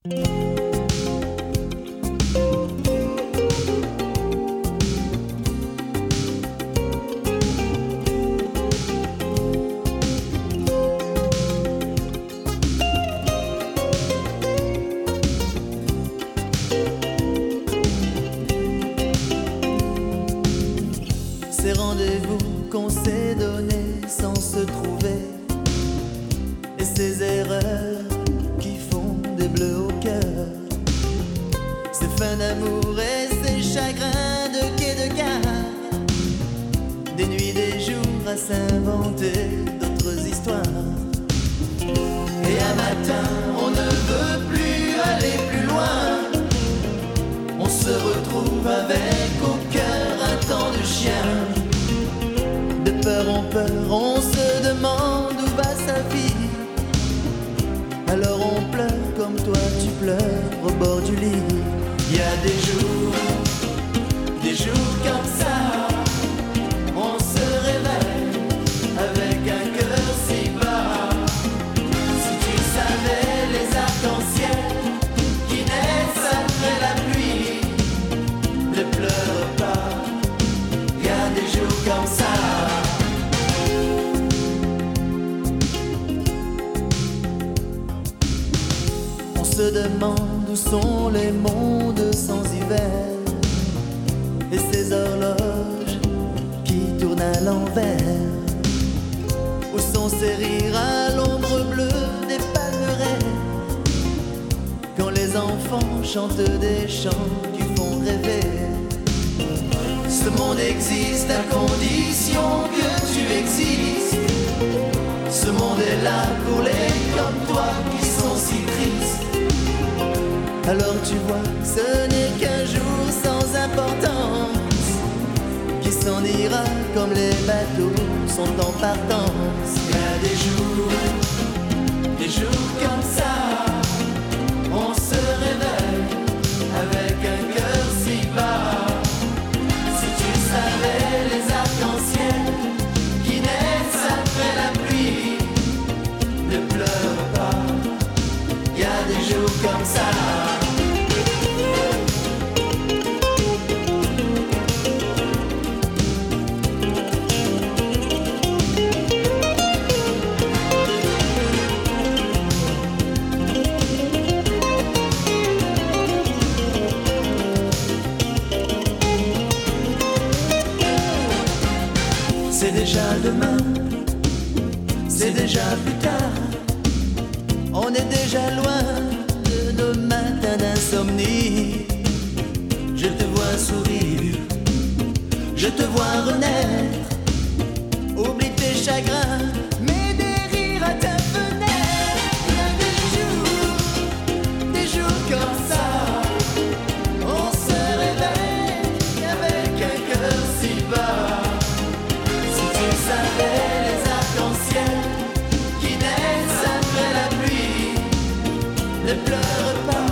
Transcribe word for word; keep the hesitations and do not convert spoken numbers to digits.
Ces rendez-vous qu'on s'est donnés sans se trouver, et ces erreurs qui font des bleus au cœur, ces fins d'amour et ces chagrins de quai de gare, des nuits, des jours à s'inventer d'autres histoires. Et un matin, on ne veut plus aller plus loin, on se retrouve avec au cœur un temps de chien. De peur en peur, on se demande où va sa vie. Alors on pleure comme toi tu pleures au bord du lit. Il y a des jours, des jours comme ça, on se réveille avec un cœur si bas. Si tu savais les arcs-en-ciel qui naissent après la pluie, ne pleure pas, il y a des jours comme ça. On se demande où sont les mondes sans hiver, et ces horloges qui tournent à l'envers. Où sont ces rires à l'ombre bleue des palmeraies, quand les enfants chantent des chants qui font rêver. Ce monde existe à condition que tu existes. Ce monde est là pour les comme toi qui sont si tristes. Alors tu vois, ce n'est qu'un jour sans importance, qui s'en ira comme les bateaux sont en partance. Il y a des jours, des jours comme ça, on se réveille avec un cœur si bas. Si tu savais les arcs-en-ciel qui naissent après la pluie, ne pleure pas, il y a des jours comme ça. C'est déjà demain, c'est déjà plus tard, on est déjà loin de nos matins d'insomnie. Je te vois sourire, je te vois renaître, oublie tes chagrins, mets des rires à ta fenêtre. Il y a des jours, des jours comme ça, on se réveille avec un cœur si bas. Tu savais les arcs-en-ciel qui naissent après la pluie, ne pleure pas,